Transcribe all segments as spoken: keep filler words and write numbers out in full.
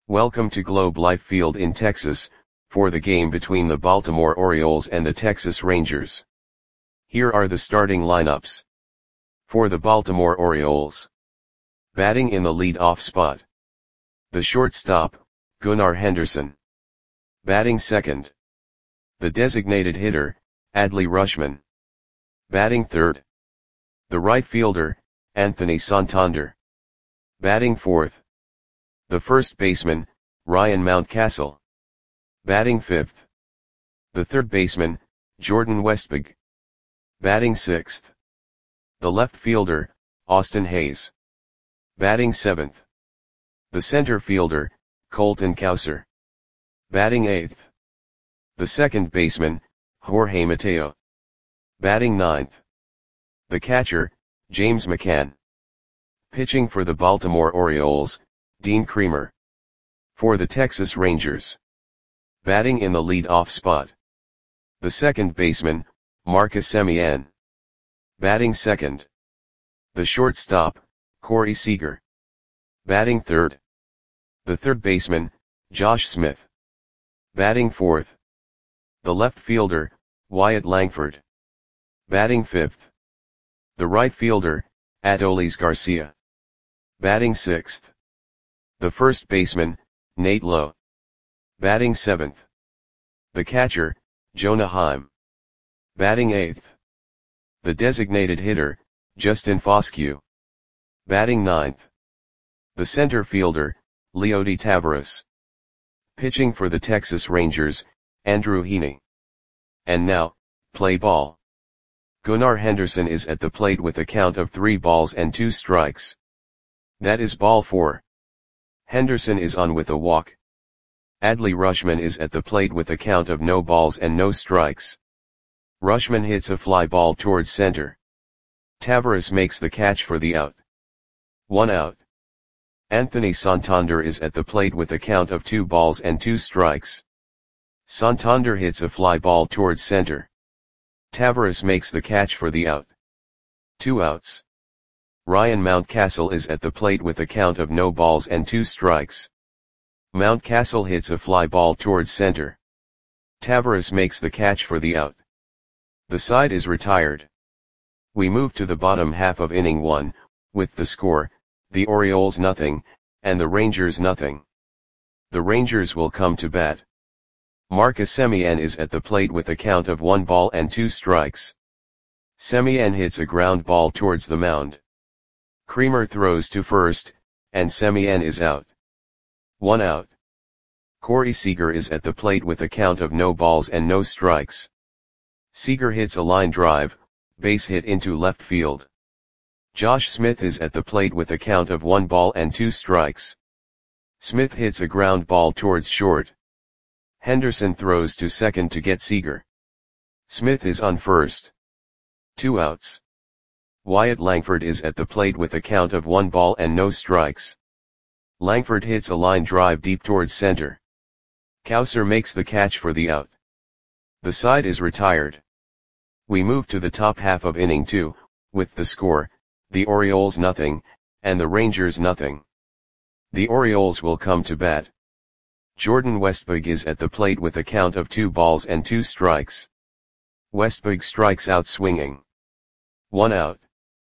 Welcome to Globe Life Field in Texas, for the game between the Baltimore Orioles and the Texas Rangers. Here are the starting lineups. For the Baltimore Orioles. Batting in the lead-off spot. The shortstop, Gunnar Henderson. Batting second. The designated hitter, Adley Rutschman. Batting third. The right fielder, Anthony Santander. Batting fourth. The first baseman, Ryan Mountcastle. Batting fifth. The third baseman, Jordan Westburg. Batting sixth. The left fielder, Austin Hays. Batting seventh. The center fielder, Colton Cowser. Batting eighth. The second baseman, Jorge Mateo. Batting ninth. The catcher, James McCann. Pitching for the Baltimore Orioles, Dean Kremer. For the Texas Rangers. Batting in the lead-off spot. The second baseman, Marcus Semien. Batting second. The shortstop, Corey Seager. Batting third. The third baseman, Josh Smith. Batting fourth. The left fielder, Wyatt Langford. Batting fifth. The right fielder, Adolis Garcia. Batting sixth. The first baseman, Nate Lowe. Batting seventh. The catcher, Jonah Heim. Batting eighth. The designated hitter, Justin Foscue. Batting ninth. The center fielder, Leody Taveras. Pitching for the Texas Rangers, Andrew Heaney. And now, play ball. Gunnar Henderson is at the plate with a count of three balls and two strikes. That is ball four. Henderson is on with a walk. Adley Rutschman is at the plate with a count of no balls and no strikes. Rutschman hits a fly ball towards center. Taveras makes the catch for the out. One out. Anthony Santander is at the plate with a count of two balls and two strikes. Santander hits a fly ball towards center. Taveras makes the catch for the out. Two outs. Ryan Mountcastle is at the plate with a count of no balls and two strikes. Mountcastle hits a fly ball towards center. Taveras makes the catch for the out. The side is retired. We move to the bottom half of inning one, with the score, the Orioles nothing, and the Rangers nothing. The Rangers will come to bat. Marcus Semien is at the plate with a count of one ball and two strikes. Semien hits a ground ball towards the mound. Kremer throws to first, and Semien is out. One out. Corey Seager is at the plate with a count of no balls and no strikes. Seager hits a line drive, base hit into left field. Josh Smith is at the plate with a count of one ball and two strikes. Smith hits a ground ball towards short. Henderson throws to second to get Seager. Smith is on first. Two outs. Wyatt Langford is at the plate with a count of one ball and no strikes. Langford hits a line drive deep towards center. Cowser makes the catch for the out. The side is retired. We move to the top half of inning two, with the score, the Orioles nothing, and the Rangers nothing. The Orioles will come to bat. Jordan Westburg is at the plate with a count of two balls and two strikes. Westburg strikes out swinging. One out.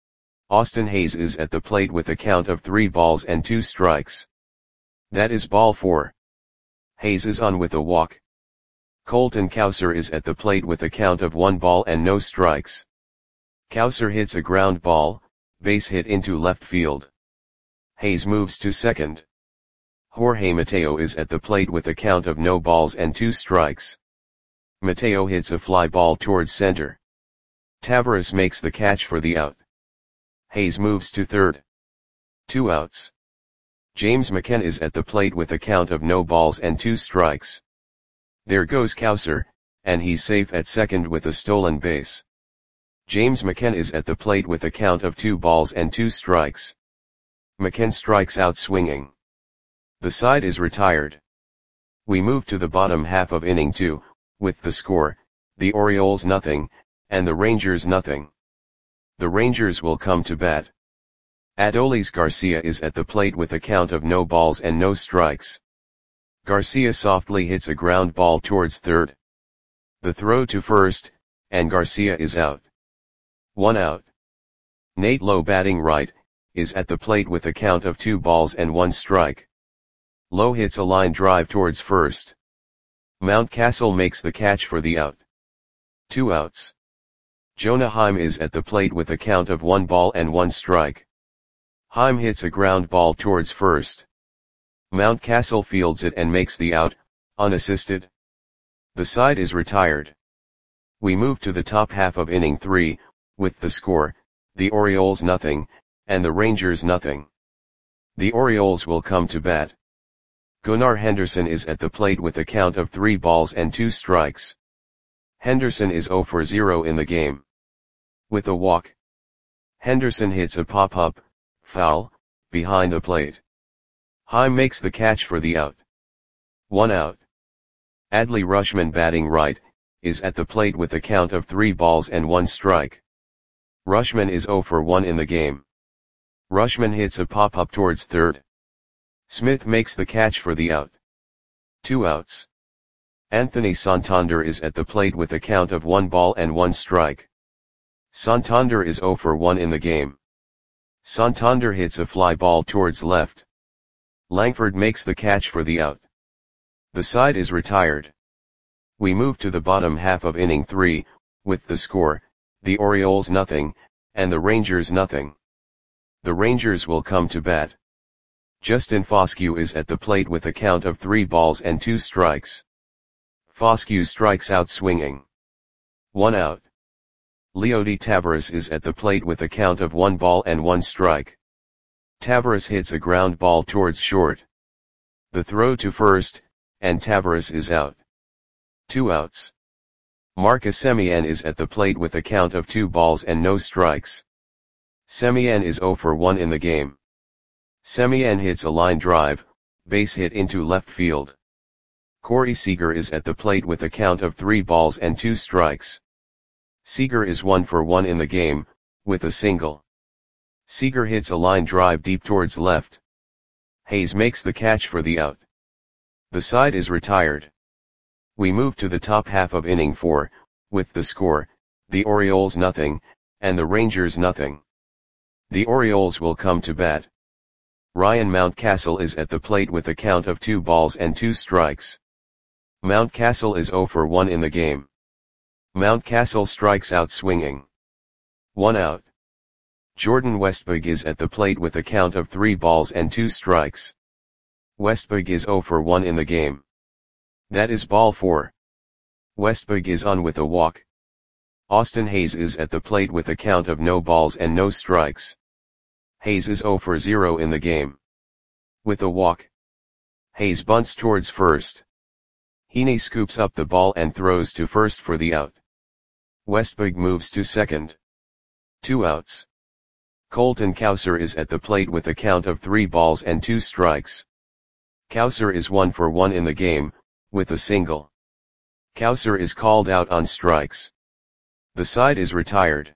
Austin Hays is at the plate with a count of three balls and two strikes. That is ball four. Hays is on with a walk. Colton Cowser is at the plate with a count of one ball and no strikes. Cowser hits a ground ball, base hit into left field. Hays moves to second. Jorge Mateo is at the plate with a count of no balls and two strikes. Mateo hits a fly ball towards center. Taveras makes the catch for the out. Hays moves to third. Two outs. James McCann is at the plate with a count of no balls and two strikes. There goes Cowser, and he's safe at second with a stolen base. James McCann is at the plate with a count of two balls and two strikes. McCann strikes out swinging. The side is retired. We move to the bottom half of inning two, with the score, the Orioles nothing, and the Rangers nothing. The Rangers will come to bat. Adolis Garcia is at the plate with a count of no balls and no strikes. Garcia softly hits a ground ball towards third. The throw to first, and Garcia is out. One out. Nate Lowe, batting right, is at the plate with a count of two balls and one strike. Lowe hits a line drive towards first. Mountcastle makes the catch for the out. Two outs. Jonah Heim is at the plate with a count of one ball and one strike. Heim hits a ground ball towards first. Mountcastle fields it and makes the out, unassisted. The side is retired. We move to the top half of inning three, with the score, the Orioles nothing, and the Rangers nothing. The Orioles will come to bat. Gunnar Henderson is at the plate with a count of three balls and two strikes. Henderson is zero for zero in the game. With a walk, Henderson hits a pop-up, foul, behind the plate. Heim makes the catch for the out. One out. Adley Rutschman, batting right, is at the plate with a count of three balls and one strike. Rutschman is zero for one in the game. Rutschman hits a pop-up towards third. Smith makes the catch for the out. Two outs. Anthony Santander is at the plate with a count of one ball and one strike. Santander is zero for one in the game. Santander hits a fly ball towards left. Langford makes the catch for the out. The side is retired. We move to the bottom half of inning three, with the score, the Orioles nothing, and the Rangers nothing. The Rangers will come to bat. Justin Foscue is at the plate with a count of three balls and two strikes. Foscue strikes out swinging. One out. Leody Taveras is at the plate with a count of one ball and one strike. Taveras hits a ground ball towards short. The throw to first, and Taveras is out. Two outs. Marcus Semien is at the plate with a count of two balls and no strikes. Semien is zero for one in the game. Semien hits a line drive, base hit into left field. Corey Seager is at the plate with a count of three balls and two strikes. Seager is one for one in the game, with a single. Seager hits a line drive deep towards left. Hayes makes the catch for the out. The side is retired. We move to the top half of inning four, with the score, the Orioles nothing, and the Rangers nothing. The Orioles will come to bat. Ryan Mountcastle is at the plate with a count of two balls and two strikes. Mountcastle is zero for one in the game. Mountcastle strikes out swinging. One out. Jordan Westburg is at the plate with a count of three balls and two strikes. Westburg is zero for one in the game. That is ball four. Westburg is on with a walk. Austin Hayes is at the plate with a count of no balls and no strikes. Hayes is zero for zero in the game. With a walk, Hayes bunts towards first. Heaney scoops up the ball and throws to first for the out. Westburg moves to second. Two outs. Colton Cowser is at the plate with a count of three balls and two strikes. Cowser is one for one in the game, with a single. Cowser is called out on strikes. The side is retired.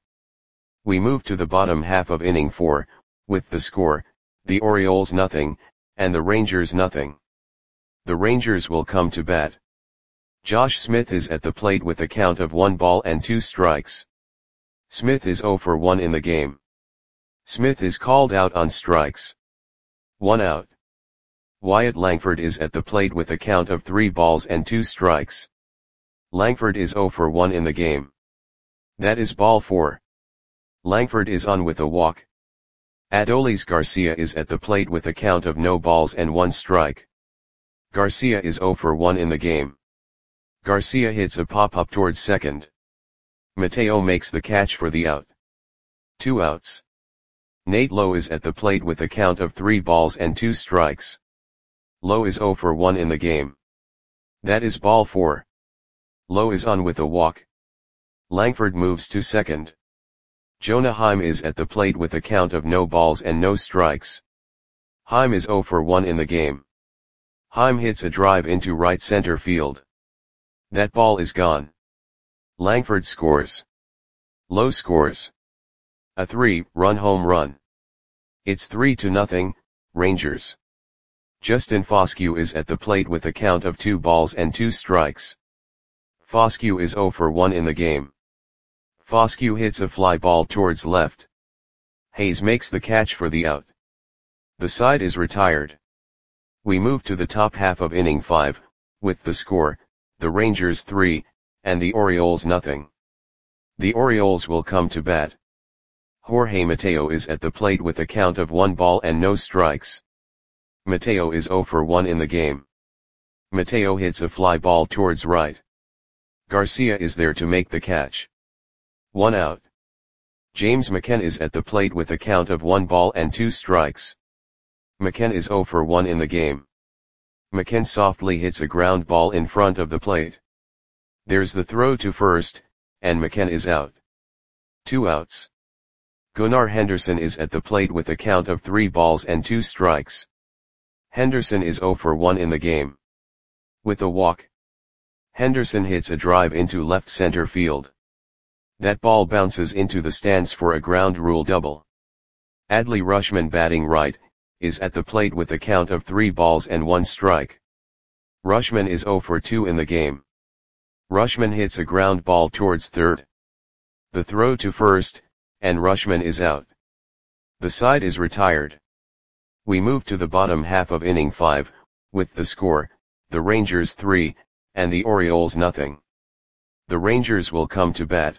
We move to the bottom half of inning four, with the score, the Orioles nothing, and the Rangers nothing. The Rangers will come to bat. Josh Smith is at the plate with a count of one ball and two strikes. Smith is zero for one in the game. Smith is called out on strikes. One out. Wyatt Langford is at the plate with a count of three balls and two strikes. Langford is zero for one in the game. That is ball four. Langford is on with a walk. Adolis Garcia is at the plate with a count of no balls and one strike. Garcia is zero for one in the game. Garcia hits a pop-up towards second. Mateo makes the catch for the out. Two outs. Nate Lowe is at the plate with a count of three balls and two strikes. Lowe is zero for one in the game. That is ball four. Lowe is on with a walk. Langford moves to second. Jonah Heim is at the plate with a count of no balls and no strikes. Heim is zero for one in the game. Heim hits a drive into right center field. That ball is gone. Langford scores. Lowe scores. A three-run home run. It's three to nothing, Rangers. Justin Foscue is at the plate with a count of two balls and two strikes. Foscue is zero for one in the game. Foscue hits a fly ball towards left. Hayes makes the catch for the out. The side is retired. We move to the top half of inning five, with the score, the Rangers three, and the Orioles nothing. The Orioles will come to bat. Jorge Mateo is at the plate with a count of one ball and no strikes. Mateo is zero for one in the game. Mateo hits a fly ball towards right. Garcia is there to make the catch. One out. James McCann is at the plate with a count of one ball and two strikes. McCann is zero for one in the game. McCann softly hits a ground ball in front of the plate. There's the throw to first, and McCann is out. Two outs. Gunnar Henderson is at the plate with a count of three balls and two strikes. Henderson is zero for one in the game. With a walk, Henderson hits a drive into left center field. That ball bounces into the stands for a ground rule double. Adley Rutschman, batting right, is at the plate with a count of three balls and one strike. Rutschman is zero for two in the game. Rutschman hits a ground ball towards third. The throw to first, and Rutschman is out. The side is retired. We move to the bottom half of inning five, with the score, the Rangers three, and the Orioles nothing. The Rangers will come to bat.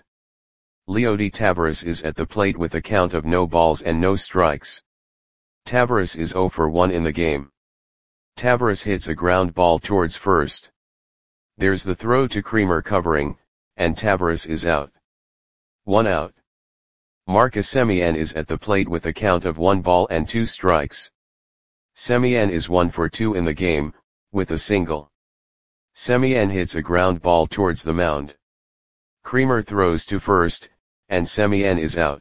Leody Taveras is at the plate with a count of no balls and no strikes. Taveras is zero for one in the game. Taveras hits a ground ball towards first. There's the throw to Creamer covering, and Taveras is out. One out. Marcus Semien is at the plate with a count of one ball and two strikes. Semien is one for two in the game, with a single. Semien hits a ground ball towards the mound. Creamer throws to first, and Semien is out.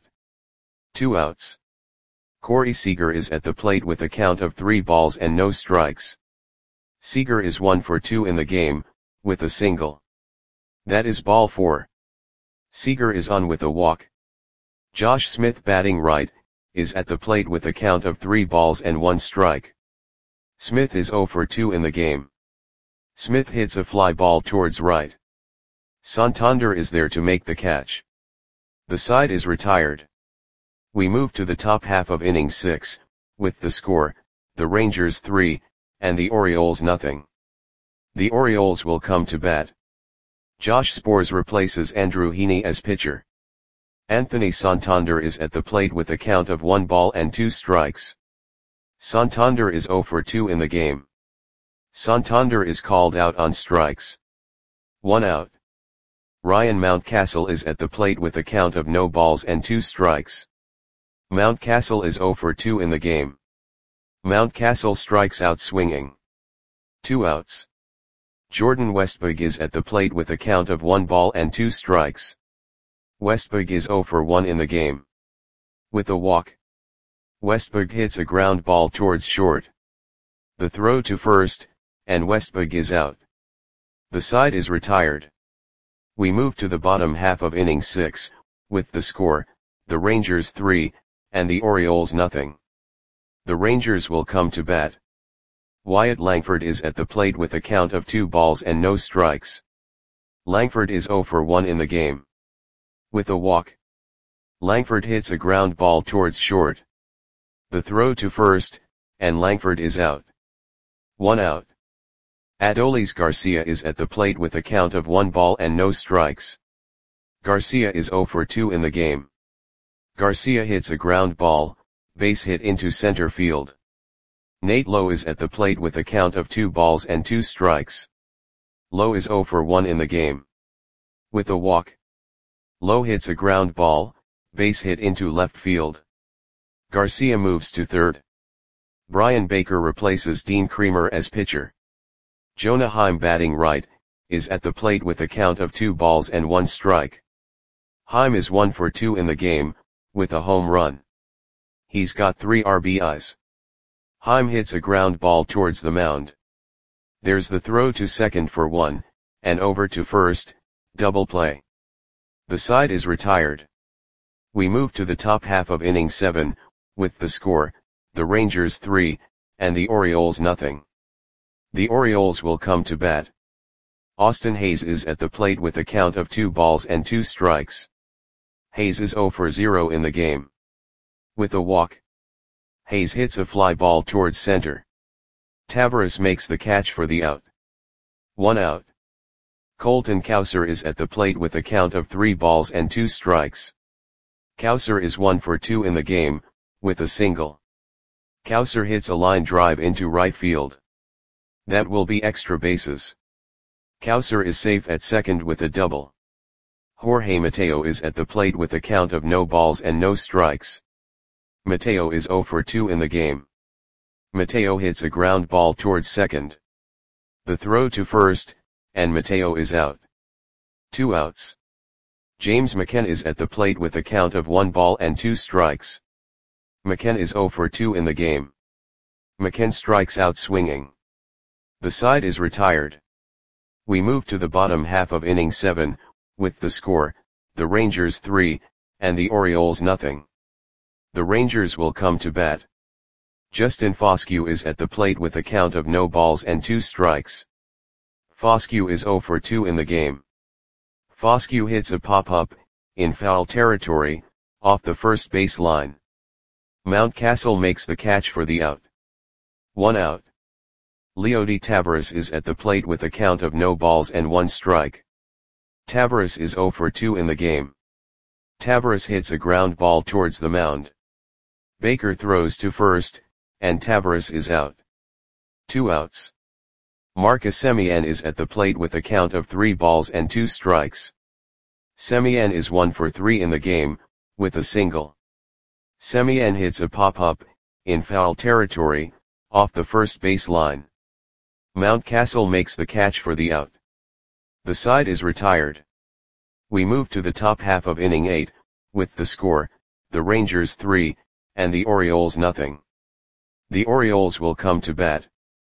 Two outs. Corey Seager is at the plate with a count of three balls and no strikes. Seager is one for two in the game, with a single. That is ball four. Seager is on with a walk. Josh Smith, batting right, is at the plate with a count of three balls and one strike. Smith is zero for two in the game. Smith hits a fly ball towards right. Santander is there to make the catch. The side is retired. We move to the top half of inning six, with the score, the Rangers three, and the Orioles nothing. The Orioles will come to bat. Josh Sborz replaces Andrew Heaney as pitcher. Anthony Santander is at the plate with a count of one ball and two strikes. Santander is zero for two in the game. Santander is called out on strikes. One out. Ryan Mountcastle is at the plate with a count of no balls and two strikes. Mountcastle is zero for two in the game. Mountcastle strikes out swinging. Two outs. Jordan Westburg is at the plate with a count of one ball and two strikes. Westburg is zero for one in the game. With a walk, Westburg hits a ground ball towards short. The throw to first, and Westburg is out. The side is retired. We move to the bottom half of inning six, with the score, the Rangers three, and the Orioles nothing. The Rangers will come to bat. Wyatt Langford is at the plate with a count of two balls and no strikes. Langford is zero for one in the game. With a walk, Langford hits a ground ball towards short. The throw to first, and Langford is out. One out. Adolis Garcia is at the plate with a count of one ball and no strikes. Garcia is zero for two in the game. Garcia hits a ground ball, base hit into center field. Nate Lowe is at the plate with a count of two balls and two strikes. Lowe is zero for one in the game. With a walk, Lowe hits a ground ball, base hit into left field. Garcia moves to third. Brian Baker replaces Dean Creamer as pitcher. Jonah Heim, batting right, is at the plate with a count of two balls and one strike. Heim is one for two in the game, with a home run. He's got three R B Is. Heim hits a ground ball towards the mound. There's the throw to second for one, and over to first, double play. The side is retired. We move to the top half of inning seven, with the score, the Rangers three, and the Orioles nothing. The Orioles will come to bat. Austin Hays is at the plate with a count of two balls and two strikes. Hays is zero for zero in the game. With a walk, Hays hits a fly ball towards center. Taveras makes the catch for the out. One out. Colton Cowser is at the plate with a count of three balls and two strikes. Cowser is one for two in the game, with a single. Cowser hits a line drive into right field. That will be extra bases. Cowser is safe at second with a double. Jorge Mateo is at the plate with a count of no balls and no strikes. Mateo is zero for two in the game. Mateo hits a ground ball towards second. The throw to first, and Mateo is out. Two outs. James McCann is at the plate with a count of one ball and two strikes. McCann is zero for two in the game. McCann strikes out swinging. The side is retired. We move to the bottom half of inning seven, with the score, the Rangers three, and the Orioles nothing. The Rangers will come to bat. Justin Foscue is at the plate with a count of no balls and two strikes. Foscue is zero for two in the game. Foscue hits a pop-up, in foul territory, off the first base line. Mountcastle makes the catch for the out. One out. Leody Taveras is at the plate with a count of no balls and one strike. Taveras is zero for two in the game. Taveras hits a ground ball towards the mound. Baker throws to first, and Taveras is out. Two outs. Marcus Semien is at the plate with a count of three balls and two strikes. Semien is one for three in the game, with a single. Semien hits a pop-up, in foul territory, off the first base line. Mountcastle makes the catch for the out. The side is retired. We move to the top half of inning eight, with the score, the Rangers three, and the Orioles nothing. The Orioles will come to bat.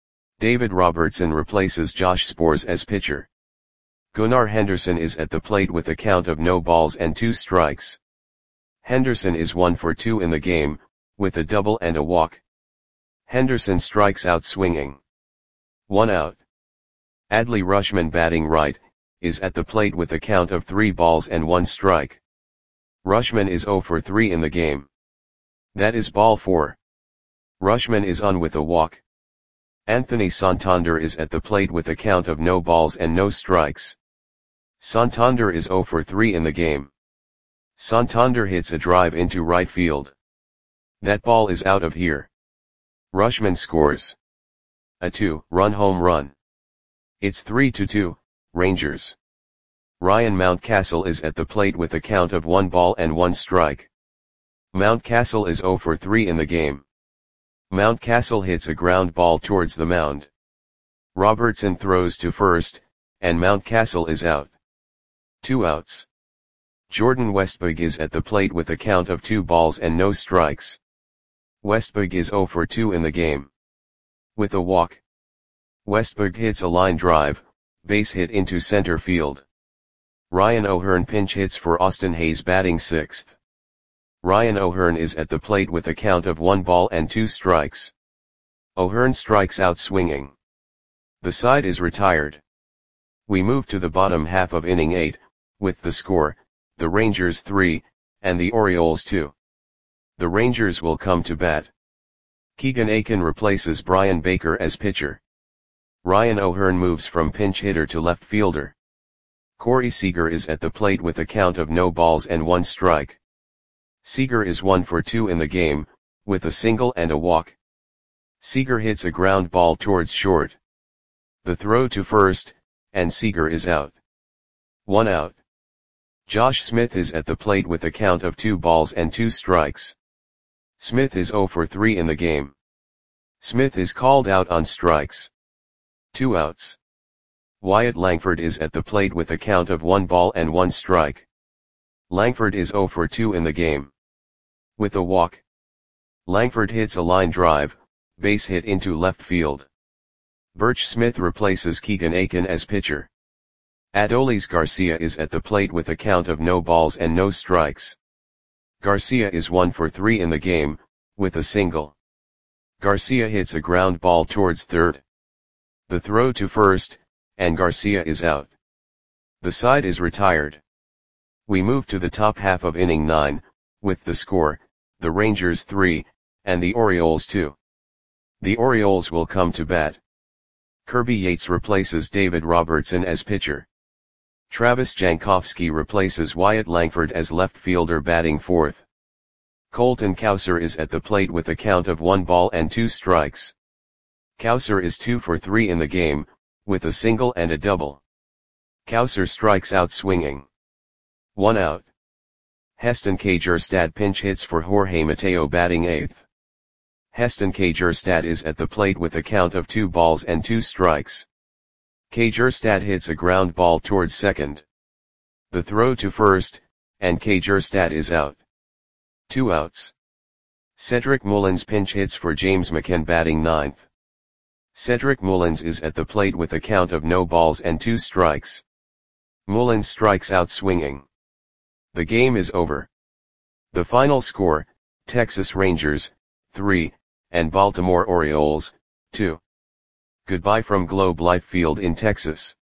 David Robertson replaces Josh Sborz as pitcher. Gunnar Henderson is at the plate with a count of no balls and two strikes. Henderson is one for two in the game, with a double and a walk. Henderson strikes out swinging. One out. Adley Rutschman, batting right, is at the plate with a count of three balls and one strike. Rutschman is zero for three in the game. That is ball four. Rutschman is on with a walk. Anthony Santander is at the plate with a count of no balls and no strikes. Santander is zero for three in the game. Santander hits a drive into right field. That ball is out of here. Rutschman scores a two-run home run. It's three to two, Rangers. Ryan Mountcastle is at the plate with a count of one ball and one strike. Mountcastle is zero for three in the game. Mountcastle hits a ground ball towards the mound. Robertson throws to first, and Mountcastle is out. Two outs. Jordan Westburg is at the plate with a count of two balls and no strikes. Westburg is zero for two in the game. With a walk, Westburg hits a line drive, base hit into center field. Ryan O'Hearn pinch hits for Austin Hays, batting sixth. Ryan O'Hearn is at the plate with a count of one ball and two strikes. O'Hearn strikes out swinging. The side is retired. We move to the bottom half of inning eight, with the score, the Rangers three, and the Orioles two. The Rangers will come to bat. Keegan Akin replaces Brian Baker as pitcher. Ryan O'Hearn moves from pinch hitter to left fielder. Corey Seager is at the plate with a count of no balls and one strike. Seager is one for two in the game, with a single and a walk. Seager hits a ground ball towards short. The throw to first, and Seager is out. One out. Josh Smith is at the plate with a count of two balls and two strikes. Smith is zero for three in the game. Smith is called out on strikes. Two outs. Wyatt Langford is at the plate with a count of one ball and one strike. Langford is zero for two in the game. With a walk, Langford hits a line drive, base hit into left field. Birch Smith replaces Keegan Akin as pitcher. Adolis Garcia is at the plate with a count of no balls and no strikes. Garcia is one for three in the game, with a single. Garcia hits a ground ball towards third. The throw to first, and Garcia is out. The side is retired. We move to the top half of inning nine, with the score, the Rangers three, and the Orioles two. The Orioles will come to bat. Kirby Yates replaces David Robertson as pitcher. Travis Jankowski replaces Wyatt Langford as left fielder batting fourth. Colton Cowser is at the plate with a count of one ball and two strikes. Cowser is two for three in the game, with a single and a double. Cowser strikes out swinging. One out. Heston Kjerstad pinch hits for Jorge Mateo batting eighth. Heston Kjerstad is at the plate with a count of two balls and two strikes. Kjerstad hits a ground ball towards second. The throw to first, and Kjerstad is out. Two outs. Cedric Mullins pinch hits for James McCann batting ninth. Cedric Mullins is at the plate with a count of no balls and two strikes. Mullins strikes out swinging. The game is over. The final score, Texas Rangers, three, and Baltimore Orioles, two. Goodbye from Globe Life Field in Texas.